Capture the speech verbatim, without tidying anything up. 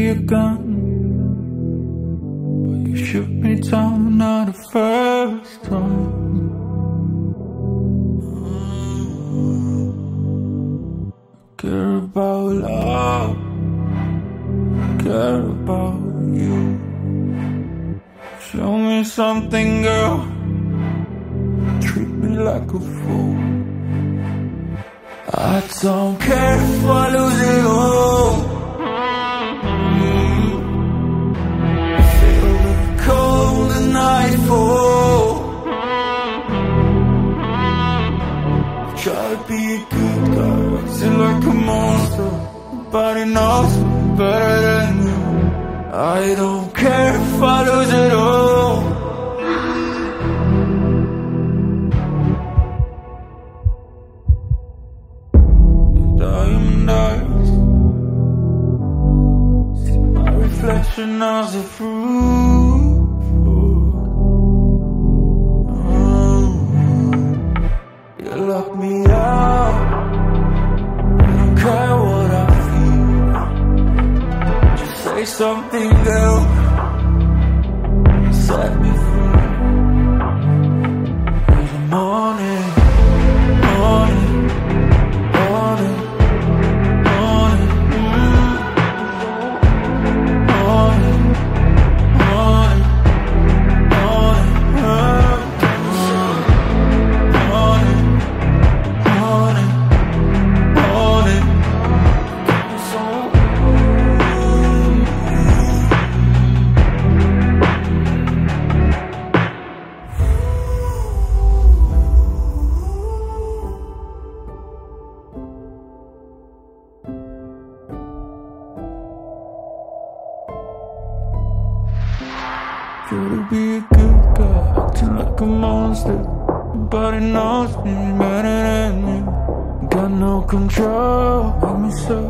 be a gun, but you shoot me down not the first time. Care about love, care about you. Show me something, girl. Treat me like a fool. I don't care if I lose it all. Feel the cold as nightfall. Try to be a good guy, acting like a monster. Nobody knows me better than you. I don't care if I lose it all. Diamond eyes, see my reflection as a proof. Oh, you lock me out, I don't care what I feel. Just say something, girl, set me free. In the morning, morning, morning. Try to be a good guy, acting like a monster. Nobody knows me better than you. Got no control, make me so